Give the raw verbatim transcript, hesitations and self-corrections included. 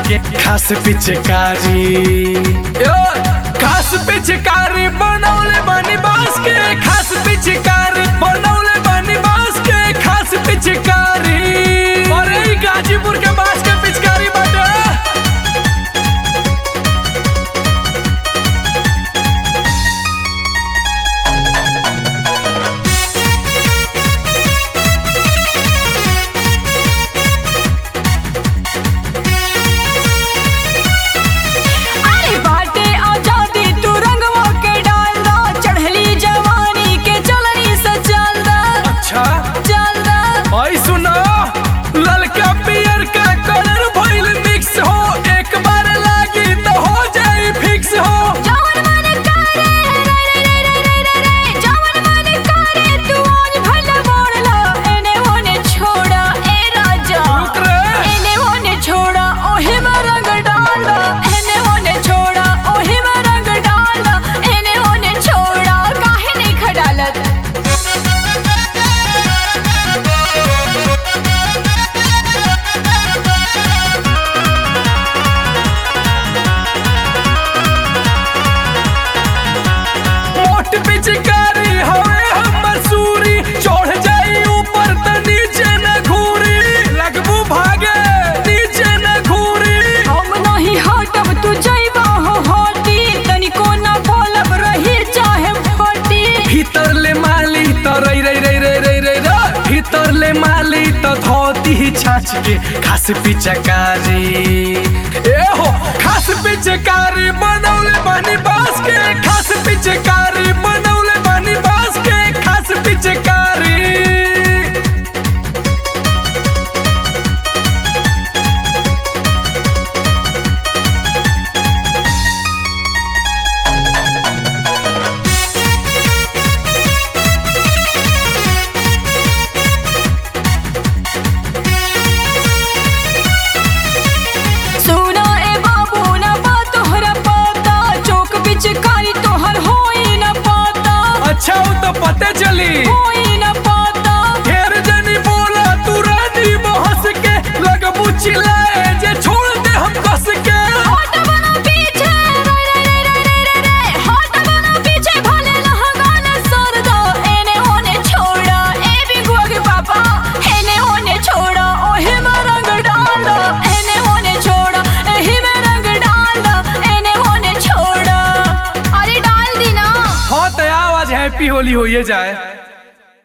के खास पिचकारी। यो खास पिचकारी बनौले बनी बांस के, खास पिचकारी बनौले बनी बांस के, खास पिचकारी। अरे ई गाजीपुर के बांस के पिचकारी बाटे। पिचकारी हवे हमर सूरी, चढ़ जाई ऊपर त नीचे न घूरी, लगबू भागे नीचे न घूरी। हम नहीं हटब तू जइबा हो हटी, तनिको न बोलब रही चाहे फटी। भीतर ले माली त रई रई रई रई रई रई रई, भीतर ले माली त धोती छाछ के खास पिचकारी। ए हो खास पिचकारी बनौले बनी बांस के, खास पिचकारी बनौले बनी बांस के, खास पिचकारी। अच्छा वो तो पते चली, कोई न पता। ढेर जनी बोला तू रानी बहस के, लगबू चिल्लाए जे छोड़ दे हम कस के। हट बना पीछे रे रे रे रे रे रे, हट बना पीछे भले लहंगा न सर दो। एने ओने छोड़ा ए भी गोग पापा, एने ओने छोड़ा ओहे में रंग डाल, एने ओने छोड़ा एही में रंग डाल, एने ओने छोड़ा। अरे डाल दी ना। हाँ तो आज हैप्पी होली होइए जाए।